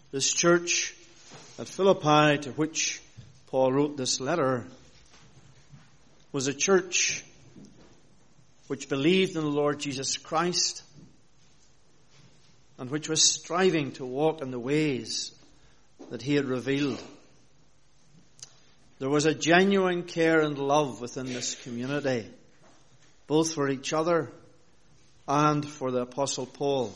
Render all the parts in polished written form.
This church at Philippi, to which Paul wrote this letter, was a church which believed in the Lord Jesus Christ and which was striving to walk in the ways that he had revealed. There was a genuine care and love within this community, both for each other and for the Apostle Paul.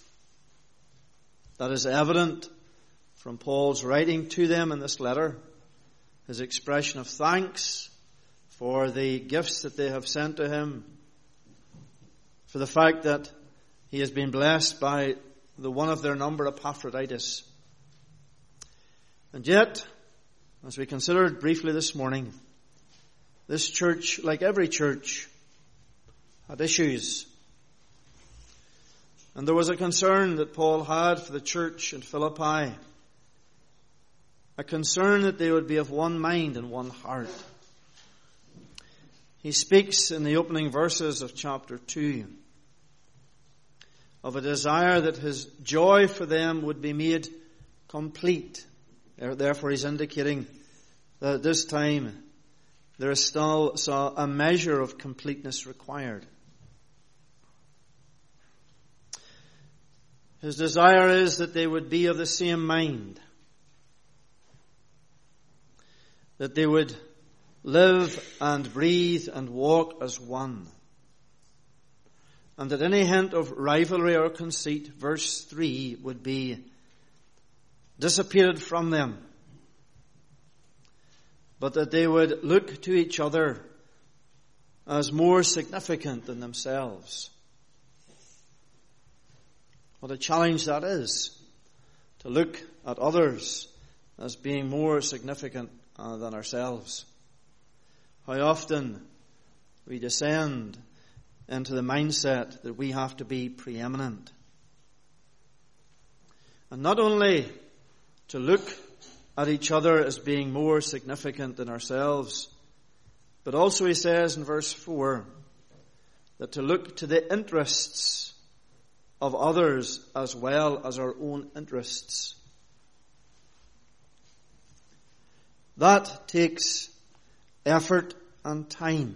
That is evident from Paul's writing to them in this letter, his expression of thanks for the gifts that they have sent to him, for the fact that he has been blessed by the one of their number, Epaphroditus. And yet, as we considered briefly this morning, this church, like every church, had issues. And there was a concern that Paul had for the church in Philippi, a concern that they would be of one mind and one heart. He speaks in the opening verses of chapter 2 of a desire that his joy for them would be made complete. Therefore, he's indicating that at this time there is still a measure of completeness required. His desire is that they would be of the same mind, that they would live and breathe and walk as one, and that any hint of rivalry or conceit, verse 3, would be dissipated from them, but that they would look to each other as more significant than themselves. What a challenge that is, to look at others as being more significant than ourselves. How often we descend into the mindset that we have to be preeminent. And not only to look at each other as being more significant than ourselves, but also he says in verse 4 that to look to the interests of others as well as our own interests. That takes effort and time.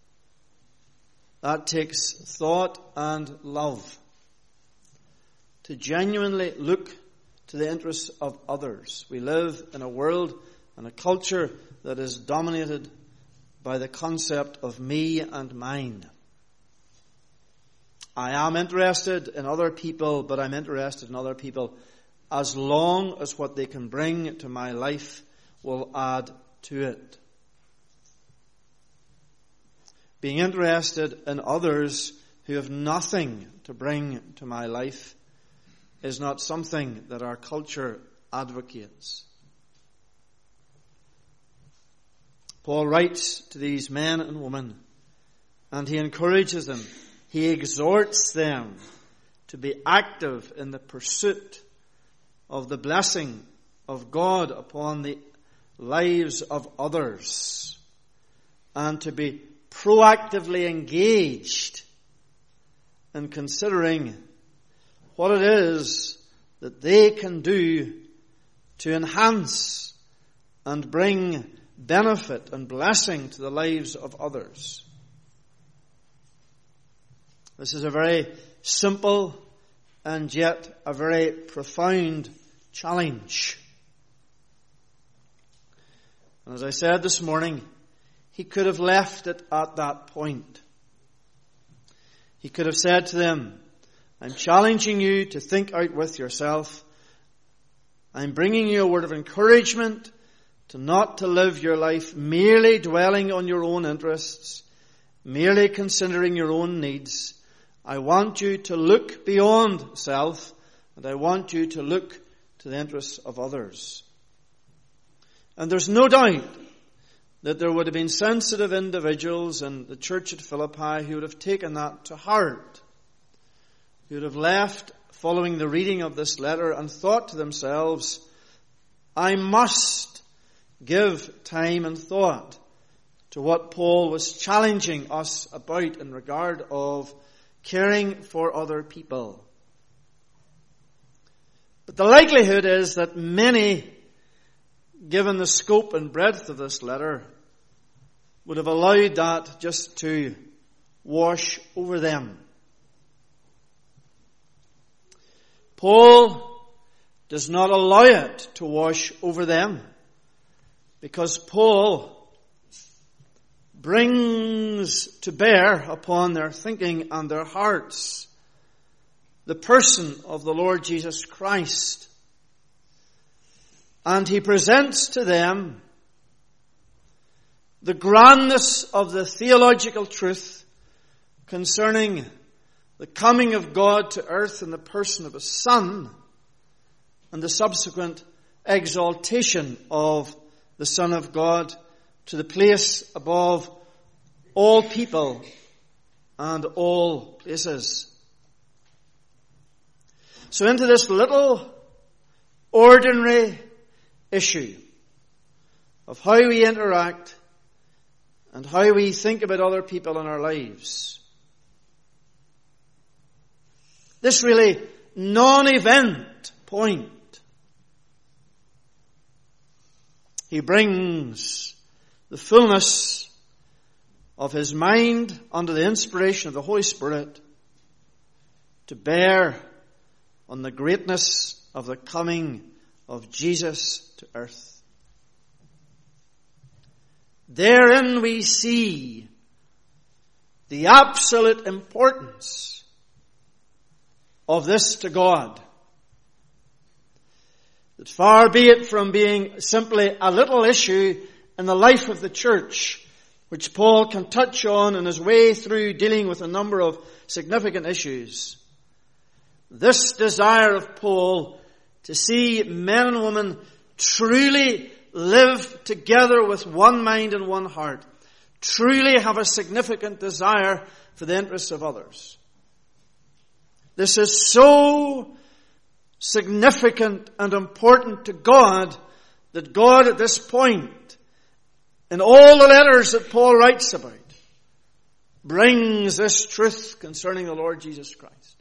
That takes thought and love. To genuinely look to the interests of others. We live in a world and a culture that is dominated by the concept of me and mine. I am interested in other people, but I'm interested in other people as long as what they can bring to my life will add to it. Being interested in others who have nothing to bring to my life is not something that our culture advocates. Paul writes to these men and women, and he encourages them. He exhorts them to be active in the pursuit of the blessing of God upon the lives of others, and to be proactively engaged in considering what it is that they can do to enhance and bring benefit and blessing to the lives of others. This is a very simple and yet a very profound challenge. And as I said this morning, he could have left it at that point. He could have said to them, I'm challenging you to think out with yourself. I'm bringing you a word of encouragement to not to live your life merely dwelling on your own interests, merely considering your own needs. I want you to look beyond self, and I want you to look to the interests of others. And there's no doubt that there would have been sensitive individuals in the church at Philippi who would have taken that to heart, who would have left following the reading of this letter and thought to themselves, I must give time and thought to what Paul was challenging us about in regard of caring for other people. But the likelihood is that many, given the scope and breadth of this letter, would have allowed that just to wash over them. Paul does not allow it to wash over them, because Paul brings to bear upon their thinking and their hearts the person of the Lord Jesus Christ. And he presents to them the grandness of the theological truth concerning the coming of God to earth in the person of His Son, and the subsequent exaltation of the Son of God to the place above all people and all places. So into this little ordinary issue of how we interact and how we think about other people in our lives, this really non-event point, he brings the fullness of his mind under the inspiration of the Holy Spirit to bear on the greatness of the coming of Jesus to earth. Therein we see the absolute importance of this to God. That far be it from being simply a little issue in the life of the church, which Paul can touch on in his way through dealing with a number of significant issues. This desire of Paul to see men and women truly live together with one mind and one heart, truly have a significant desire for the interests of others. This is so significant and important to God that God at this point, in all the letters that Paul writes about, brings this truth concerning the Lord Jesus Christ.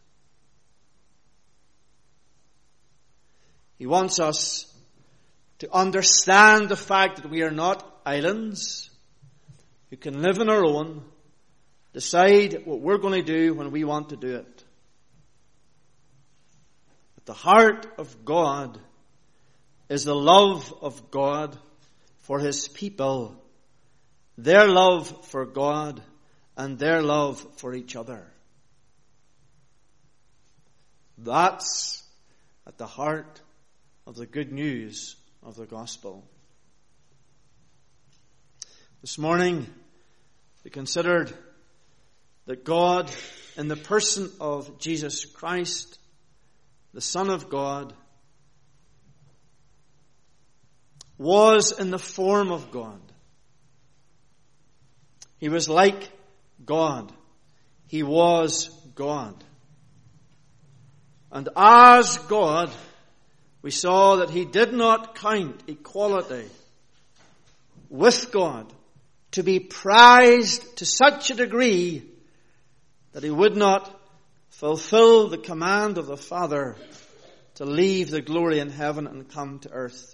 He wants us to understand the fact that we are not islands who can live on our own, decide what we're going to do when we want to do it. At the heart of God is the love of God for His people, their love for God and their love for each other. That's at the heart of the good news of the gospel. This morning we considered that God, in the person of Jesus Christ, the Son of God, was in the form of God. He was like God. He was God. And as God, we saw that He did not count equality with God to be prized to such a degree that He would not fulfill the command of the Father to leave the glory in heaven and come to earth.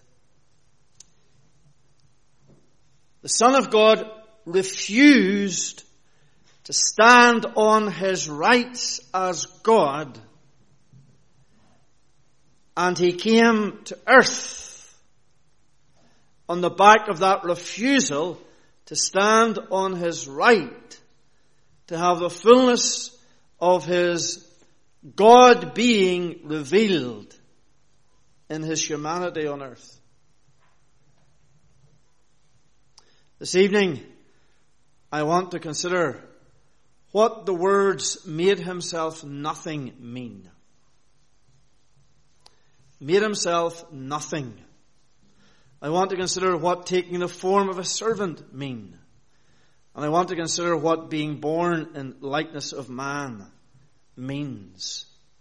The Son of God refused to stand on His rights as God, and He came to earth on the back of that refusal to stand on His right, to have the fullness of His God being revealed in His humanity on earth. This evening, I want to consider what the words "made Himself nothing" mean. Made Himself nothing. I want to consider what taking the form of a servant mean. And I want to consider what being born in likeness of man means.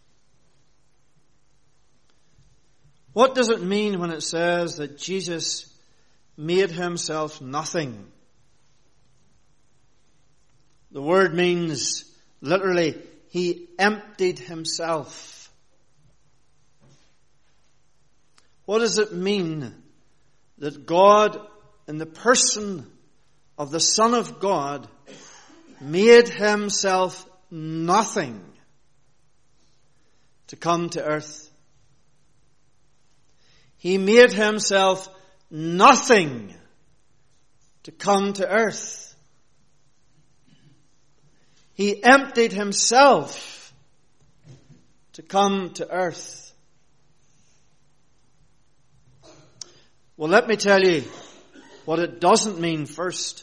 What does it mean when it says that Jesus made Himself nothing? The word means literally, He emptied Himself. What does it mean that God, in the person of the Son of God, made himself nothing to come to earth? He made himself nothing to come to earth. He emptied himself to come to earth. Well, let me tell you what it doesn't mean first.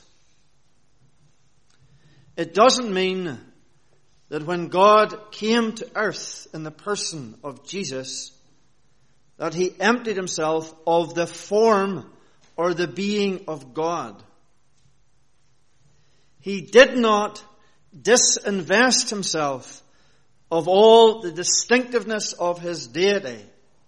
It doesn't mean that when God came to earth in the person of Jesus, that he emptied himself of the form or the being of God. He did not disinvest himself of all the distinctiveness of his deity.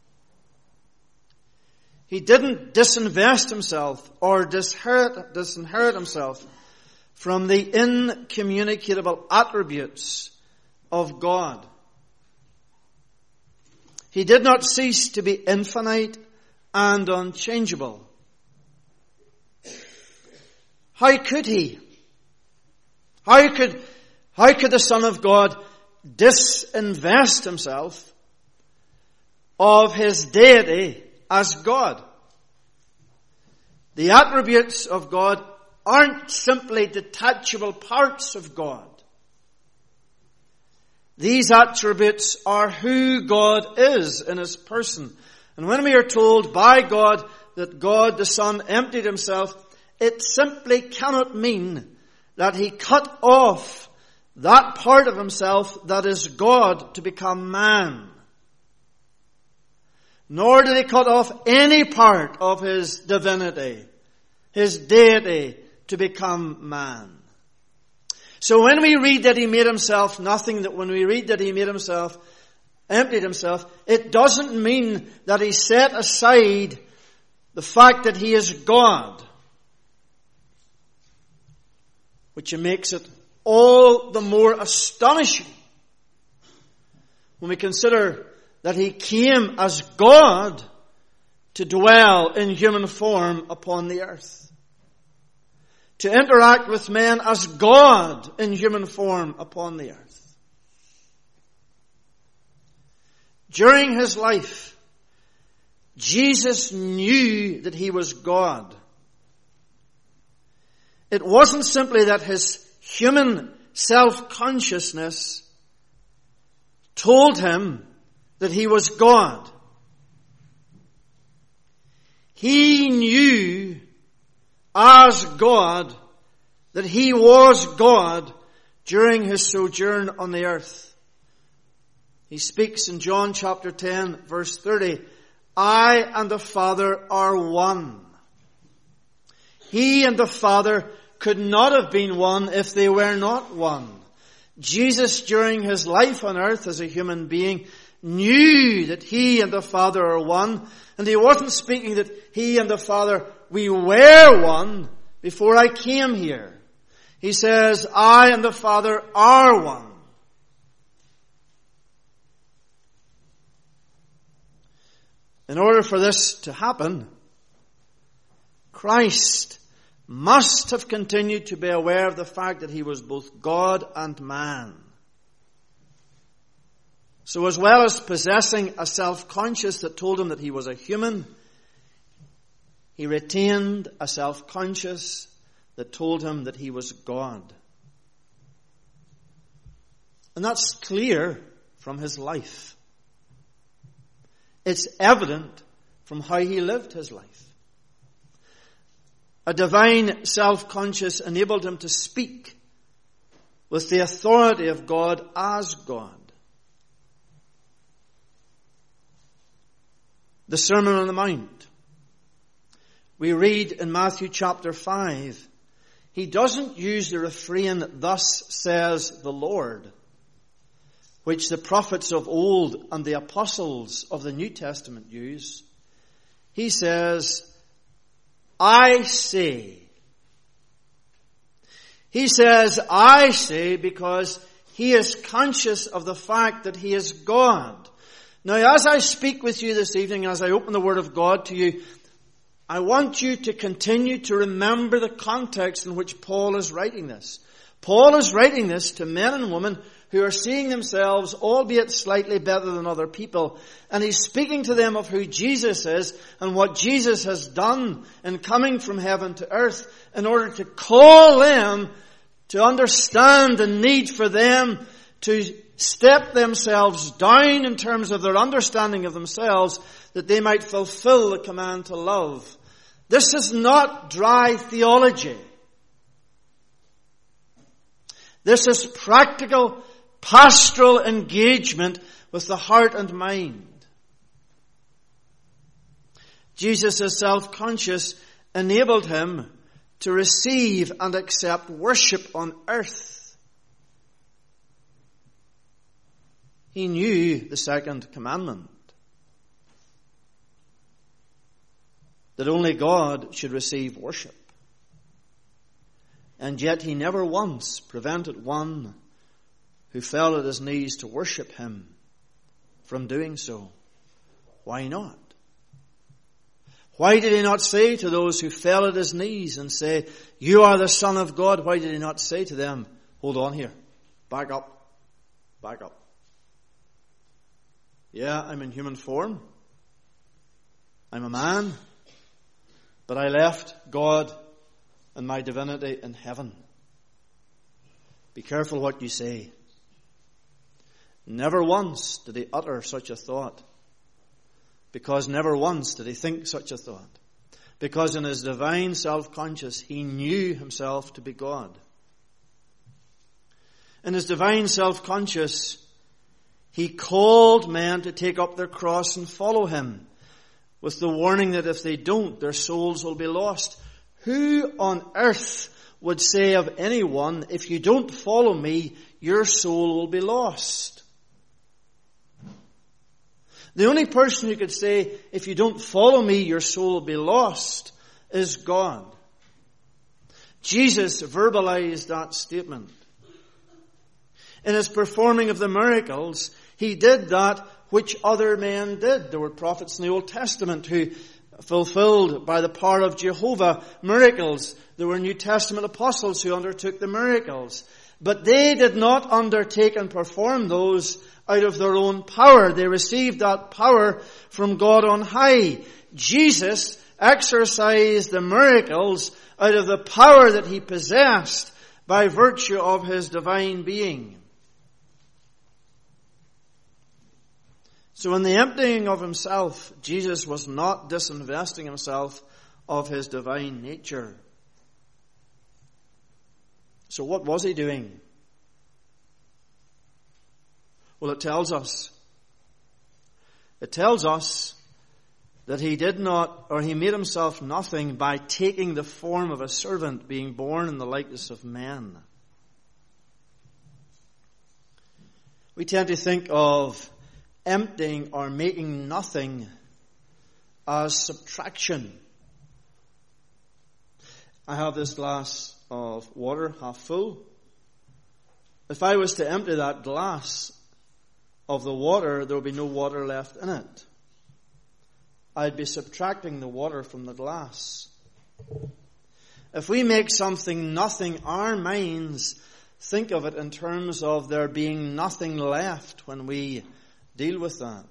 He didn't disinvest himself or disinherit himself from the incommunicable attributes of God. He did not cease to be infinite and unchangeable. How could he? How could the Son of God disinvest himself of his deity as God? The attributes of God aren't simply detachable parts of God. These attributes are who God is in his person. And when we are told by God that God the Son emptied himself, it simply cannot mean that he cut off that part of himself that is God to become man. Nor did he cut off any part of his divinity, his deity, to become man. So when we read that he made himself nothing, that when we read that he made himself, emptied himself, it doesn't mean that he set aside the fact that he is God, which makes it all the more astonishing when we consider that he came as God to dwell in human form upon the earth, to interact with men as God in human form upon the earth. During his life, Jesus knew that he was God. It wasn't simply that his human self-consciousness told him that he was God. He knew as God that he was God during his sojourn on the earth. He speaks in John chapter 10 verse 30, I and the Father are one. He and the Father could not have been one if they were not one. Jesus, during his life on earth as a human being, knew that he and the Father are one. And he wasn't speaking that he and the Father, we were one before I came here. He says, I and the Father are one. In order for this to happen, Christ must have continued to be aware of the fact that he was both God and man. So as well as possessing a self-conscious that told him that he was a human, he retained a self-conscious that told him that he was God. And that's clear from his life. It's evident from how he lived his life. A divine self-conscious enabled him to speak with the authority of God as God. The Sermon on the Mount. We read in Matthew chapter 5, he doesn't use the refrain, thus says the Lord, which the prophets of old and the apostles of the New Testament use. He says, I say. He says, I say, because he is conscious of the fact that he is God. Now, as I speak with you this evening, as I open the Word of God to you, I want you to continue to remember the context in which Paul is writing this. Paul is writing this to men and women who are seeing themselves, albeit slightly better than other people. And he's speaking to them of who Jesus is and what Jesus has done in coming from heaven to earth in order to call them to understand the need for them to step themselves down in terms of their understanding of themselves, that they might fulfill the command to love. This is not dry theology. This is practical, pastoral engagement with the heart and mind. Jesus' self-conscious enabled him to receive and accept worship on earth. He knew the second commandment, that only God should receive worship. And yet he never once prevented one who fell at his knees to worship him from doing so. Why not? Why did he not say to those who fell at his knees and say, "You are the Son of God"? Why did he not say to them, "Hold on here, back up, back up. Yeah, I'm in human form. I'm a man. But I left God and my divinity in heaven. Be careful what you say." Never once did he utter such a thought. Because never once did he think such a thought. Because in his divine self-conscious, he knew himself to be God. In his divine self-conscious, he called men to take up their cross and follow him, with the warning that if they don't, their souls will be lost. Who on earth would say of anyone, "If you don't follow me, your soul will be lost"? The only person who could say, "If you don't follow me, your soul will be lost," is God. Jesus verbalized that statement. In his performing of the miracles, he did that which other men did. There were prophets in the Old Testament who fulfilled by the power of Jehovah miracles. There were New Testament apostles who undertook the miracles. But they did not undertake and perform those out of their own power. They received that power from God on high. Jesus exercised the miracles out of the power that he possessed by virtue of his divine being. So in the emptying of himself, Jesus was not disinvesting himself of his divine nature. So what was he doing? Well, it tells us. It tells us that he did not, or he made himself nothing by taking the form of a servant, being born in the likeness of men. We tend to think of emptying or making nothing as subtraction. I have this glass of water half full. If I was to empty that glass of the water, there would be no water left in it. I'd be subtracting the water from the glass. If we make something nothing, our minds think of it in terms of there being nothing left when we deal with that.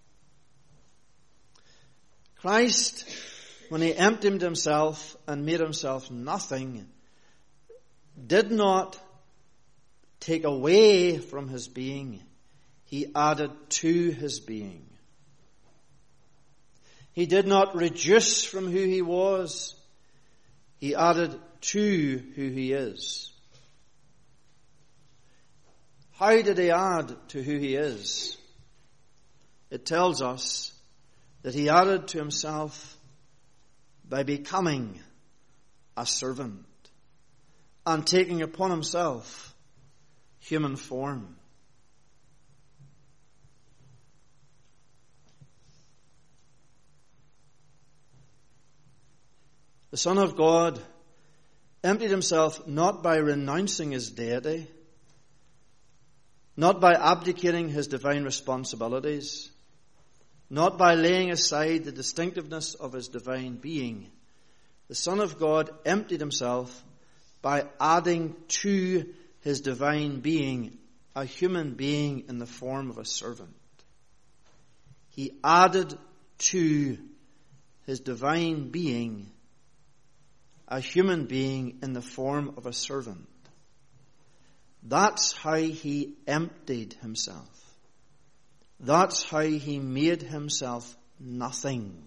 Christ, when he emptied himself and made himself nothing, did not take away from his being. He added to his being. He did not reduce from who he was. He added to who he is. How did he add to who he is? It tells us that he added to himself by becoming a servant and taking upon himself human form. The Son of God emptied himself not by renouncing his deity, not by abdicating his divine responsibilities, not by laying aside the distinctiveness of his divine being. The Son of God emptied himself by adding to his divine being a human being in the form of a servant. He added to his divine being a human being in the form of a servant. That's how he emptied himself. That's how he made himself nothing.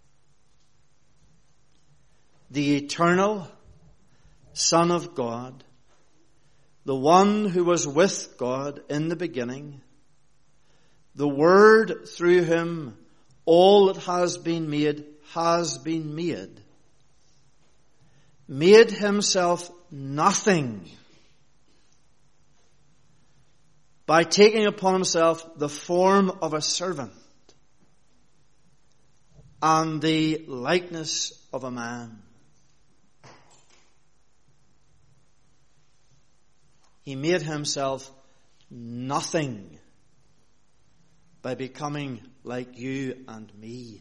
The eternal Son of God, the one who was with God in the beginning, the Word through whom all that has been made, made himself nothing by taking upon himself the form of a servant and the likeness of a man. He made himself nothing by becoming like you and me.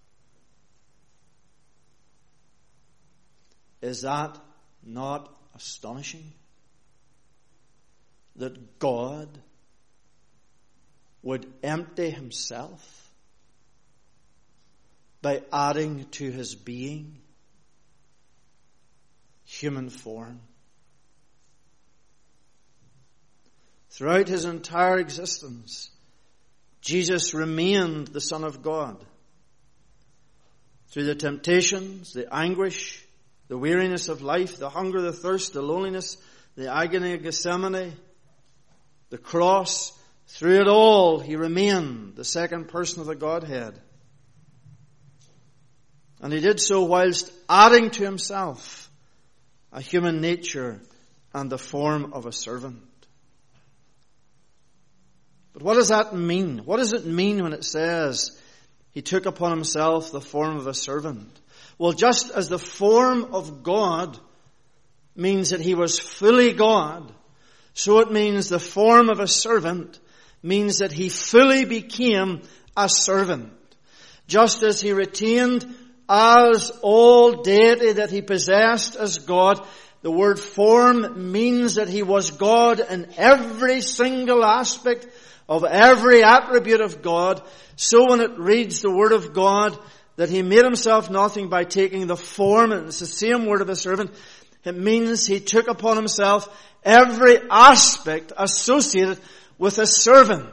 Is that not astonishing? That God would empty himself by adding to his being human form. Throughout his entire existence, Jesus remained the Son of God. Through the temptations, the anguish, the weariness of life, the hunger, the thirst, the loneliness, the agony of Gethsemane, the cross, through it all, he remained the second person of the Godhead. And he did so whilst adding to himself a human nature and the form of a servant. But what does that mean? What does it mean when it says he took upon himself the form of a servant? Well, just as the form of God means that he was fully God, so it means the form of a servant means that he fully became a servant. Just as he retained as all deity that he possessed as God, the word form means that he was God in every single aspect of every attribute of God. So when it reads the word of God that he made himself nothing by taking the form, and it's the same word of a servant, it means he took upon himself every aspect associated with a servant.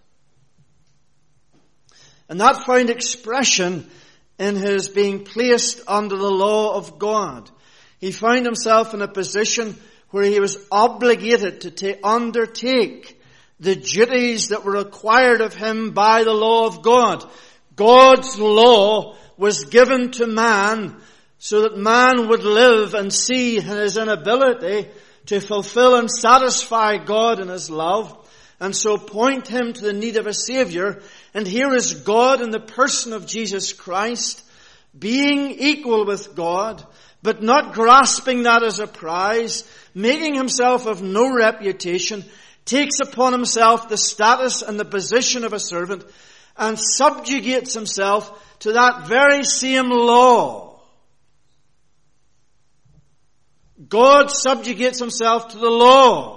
And that found expression in his being placed under the law of God. He found himself in a position where he was obligated to undertake the duties that were required of him by the law of God. God's law was given to man so that man would live and see in his inability to fulfill and satisfy God in his love, and so point him to the need of a Savior. And here is God in the person of Jesus Christ, being equal with God, but not grasping that as a prize, making himself of no reputation, takes upon himself the status and the position of a servant, and subjugates himself to that very same law. God subjugates himself to the law.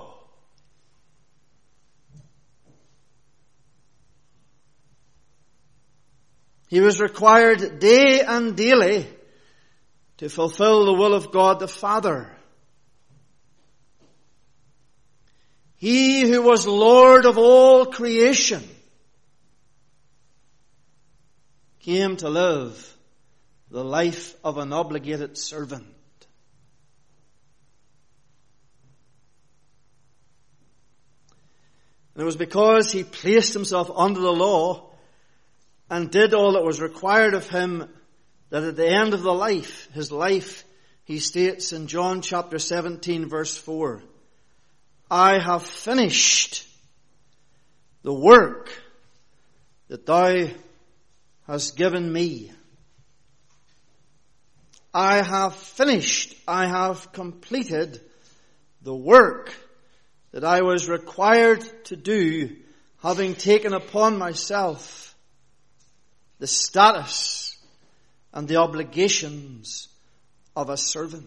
He was required day and daily to fulfill the will of God the Father. He who was Lord of all creation came to live the life of an obligated servant. And it was because he placed himself under the law and did all that was required of him that at the end of the life, his life, he states in John chapter 17 verse 4, I have finished the work that thou hast given me. I have finished, I have completed the work that I was required to do, having taken upon myself the status and the obligations of a servant.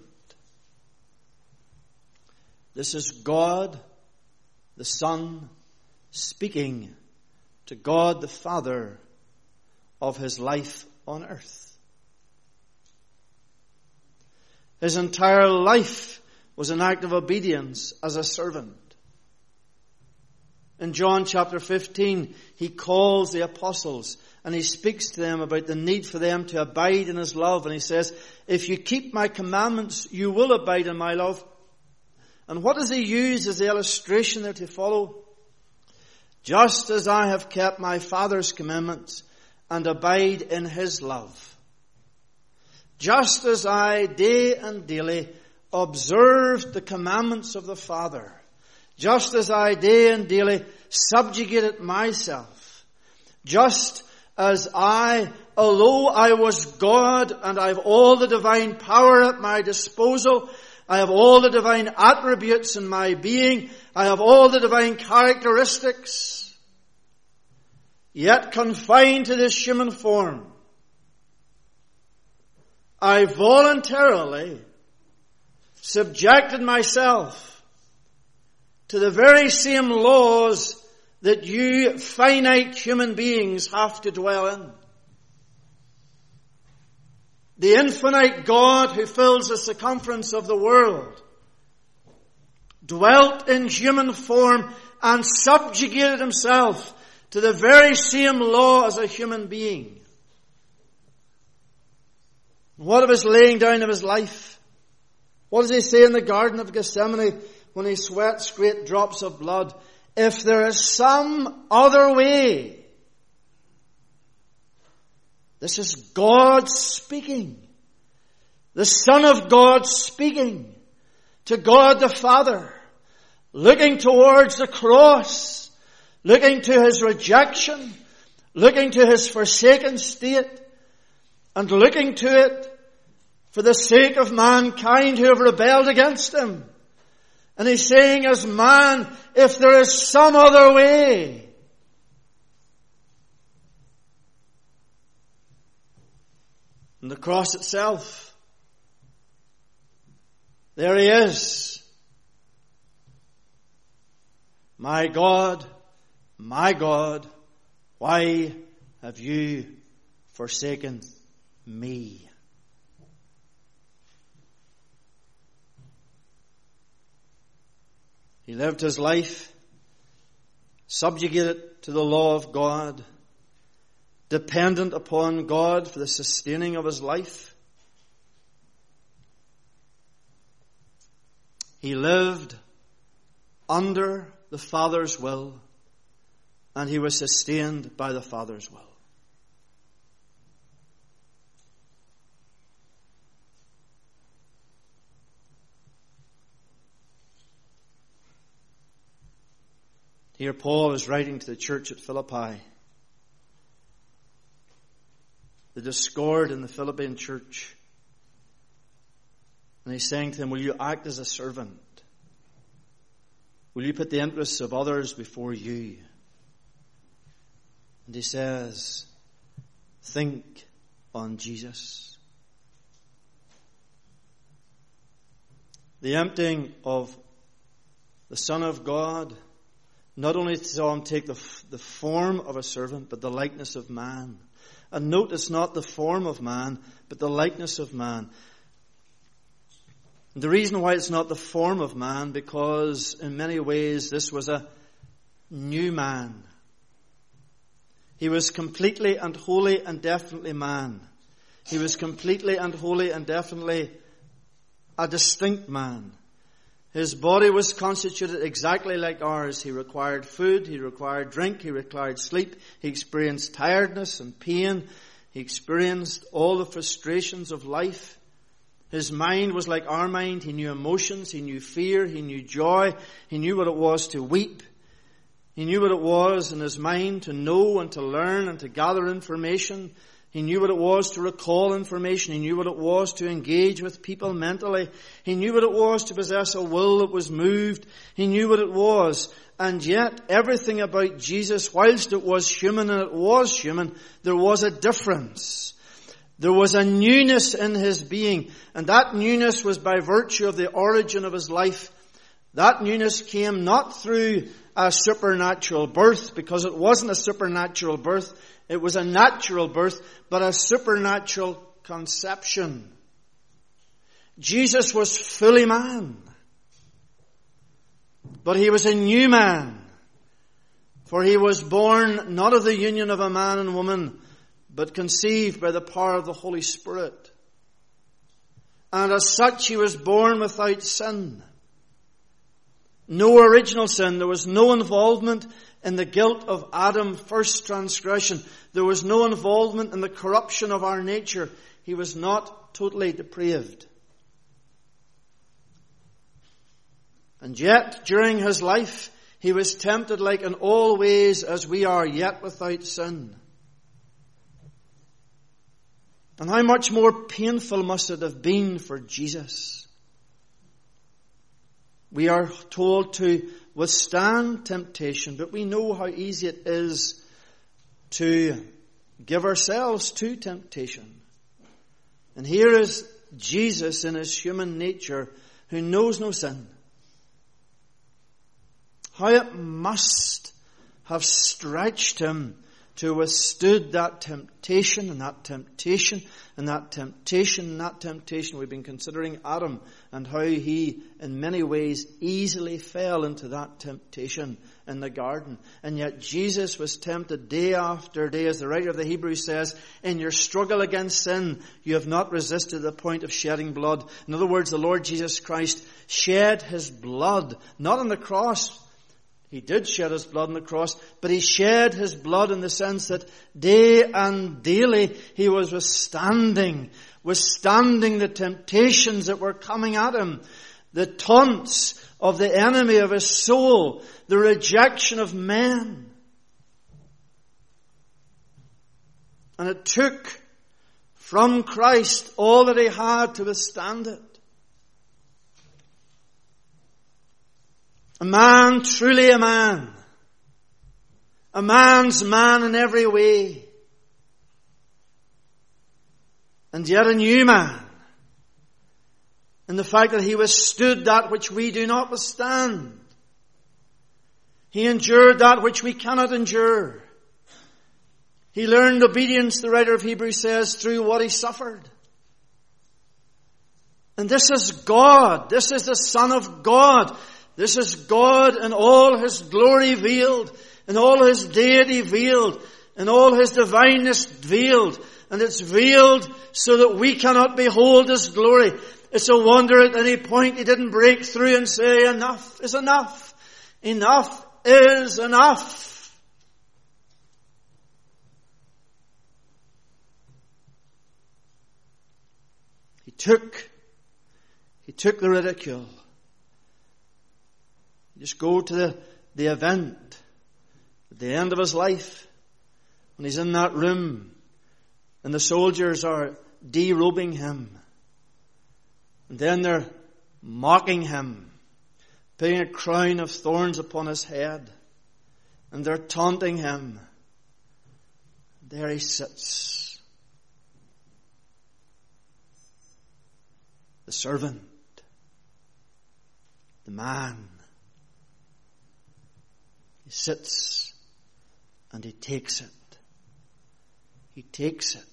This is God, the Son, speaking to God the Father of his life on earth. His entire life was an act of obedience as a servant. In John chapter 15, he calls the apostles and he speaks to them about the need for them to abide in his love. And he says, if you keep my commandments, you will abide in my love. And what does he use as the illustration there to follow? Just as I have kept my Father's commandments and abide in his love. Just as I day and daily observed the commandments of the Father. Just as I day and daily subjugated myself. Just as I, although I was God and I have all the divine power at my disposal, I have all the divine attributes in my being, I have all the divine characteristics, yet confined to this human form, I voluntarily subjected myself to the very same laws that you finite human beings have to dwell in. The infinite God who fills the circumference of the world dwelt in human form and subjugated himself to the very same law as a human being. What of his laying down of his life? What does he say in the Garden of Gethsemane when he sweats great drops of blood? If there is some other way. This is God speaking. The Son of God speaking to God the Father. Looking towards the cross. Looking to his rejection. Looking to his forsaken state. And looking to it for the sake of mankind who have rebelled against him. And he's saying as man, if there is some other way. And the cross itself. There he is. My God, why have you forsaken me? He lived his life subjugated to the law of God, dependent upon God for the sustaining of his life. He lived under the Father's will, and he was sustained by the Father's will. Here Paul is writing to the church at Philippi. The discord in the Philippian church. And he's saying to them, will you act as a servant? Will you put the interests of others before you? And he says, think on Jesus. The emptying of the Son of God not only saw him take the form of a servant, but the likeness of man. And notice not the form of man, but the likeness of man. And the reason why it's not the form of man, because in many ways this was a new man. He was completely and wholly and definitely man. He was completely and wholly and definitely a distinct man. His body was constituted exactly like ours. He required food, he required drink, he required sleep. He experienced tiredness and pain. He experienced all the frustrations of life. His mind was like our mind. He knew emotions, he knew fear, he knew joy. He knew what it was to weep. He knew what it was in his mind to know and to learn and to gather information. He knew what it was to recall information. He knew what it was to engage with people mentally. He knew what it was to possess a will that was moved. He knew what it was. And yet, everything about Jesus, whilst it was human and it was human, there was a difference. There was a newness in his being. And that newness was by virtue of the origin of his life. That newness came not through a supernatural birth, because it wasn't a supernatural birth. It was a natural birth, but a supernatural conception. Jesus was fully man. But he was a new man. For he was born not of the union of a man and woman, but conceived by the power of the Holy Spirit. And as such he was born without sin. No original sin. There was no involvement in the guilt of Adam's first transgression. There was no involvement in the corruption of our nature. He was not totally depraved. And yet, during his life, he was tempted like in all ways as we are, yet without sin. And how much more painful must it have been for Jesus? We are told to withstand temptation, but we know how easy it is to give ourselves to temptation. And here is Jesus in his human nature, who knows no sin. How it must have stretched him to withstood that temptation and that temptation and that temptation and that temptation. We've been considering Adam and how he in many ways easily fell into that temptation in the garden. And yet Jesus was tempted day after day, as the writer of the Hebrews says, in your struggle against sin, you have not resisted the point of shedding blood. In other words, the Lord Jesus Christ shed his blood, not on the cross. He did shed his blood on the cross, but he shed his blood in the sense that day and daily he was withstanding the temptations that were coming at him, the taunts of the enemy of his soul, the rejection of men. And it took from Christ all that he had to withstand it. A man, truly a man. A man's man in every way. And yet a new man. In the fact that he withstood that which we do not withstand. He endured that which we cannot endure. He learned obedience, the writer of Hebrews says, through what he suffered. And this is God. This is the Son of God. This is God in all his glory veiled, in all his deity veiled, in all his divineness veiled. And it's veiled so that we cannot behold his glory. It's a wonder at any point he didn't break through and say, enough is enough. Enough is enough. He took the ridicule. Just go to the event at the end of his life when he's in that room and the soldiers are derobing him. And then they're mocking him, putting a crown of thorns upon his head. And they're taunting him. There he sits. The servant. The man. He sits and he takes it. He takes it.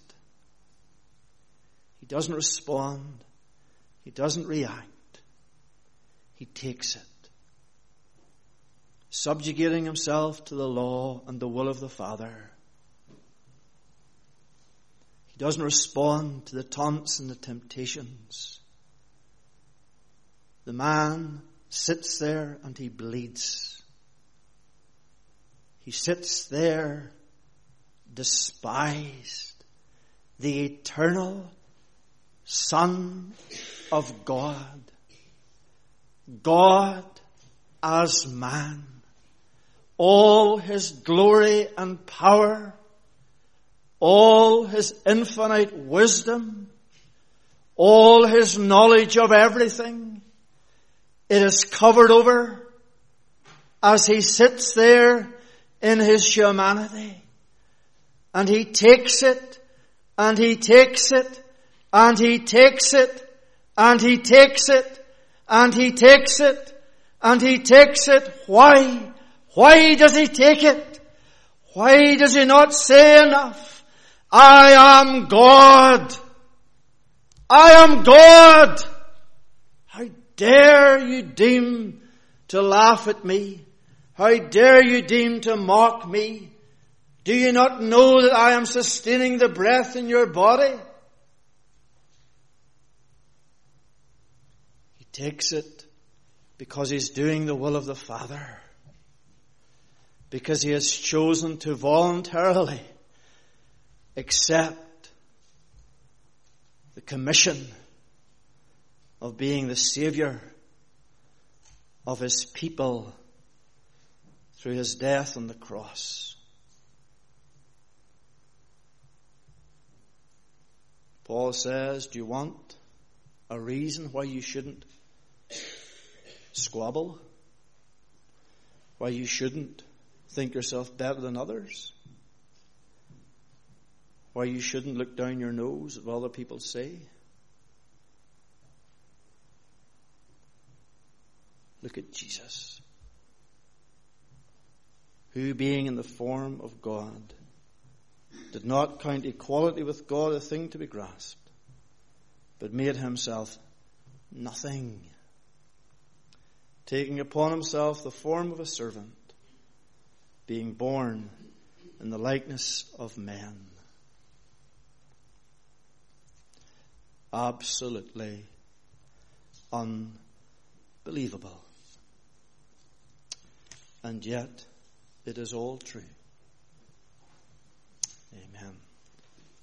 He doesn't respond. He doesn't react. He takes it. Subjugating himself to the law and the will of the Father. He doesn't respond to the taunts and the temptations. The man sits there and he bleeds. He sits there despised, the eternal Son of God. God as man. All his glory and power, all his infinite wisdom, all his knowledge of everything, it is covered over as he sits there in his humanity. And he takes it, and he takes it, and he takes it, and he takes it, and he takes it, and he takes it. Why? Why does he take it? Why does he not say enough? I am God. I am God. How dare you deem to laugh at me? How dare you deem to mock me? Do you not know that I am sustaining the breath in your body? He takes it because he's doing the will of the Father. Because he has chosen to voluntarily accept the commission of being the Savior of his people through his death on the cross. Paul says, do you want a reason why you shouldn't squabble? Why you shouldn't think yourself better than others? Why you shouldn't look down your nose at what other people say? Look at Jesus, who being in the form of God, did not count equality with God a thing to be grasped, but made himself nothing, taking upon himself the form of a servant, being born in the likeness of men. Absolutely unbelievable. And yet, it is all true.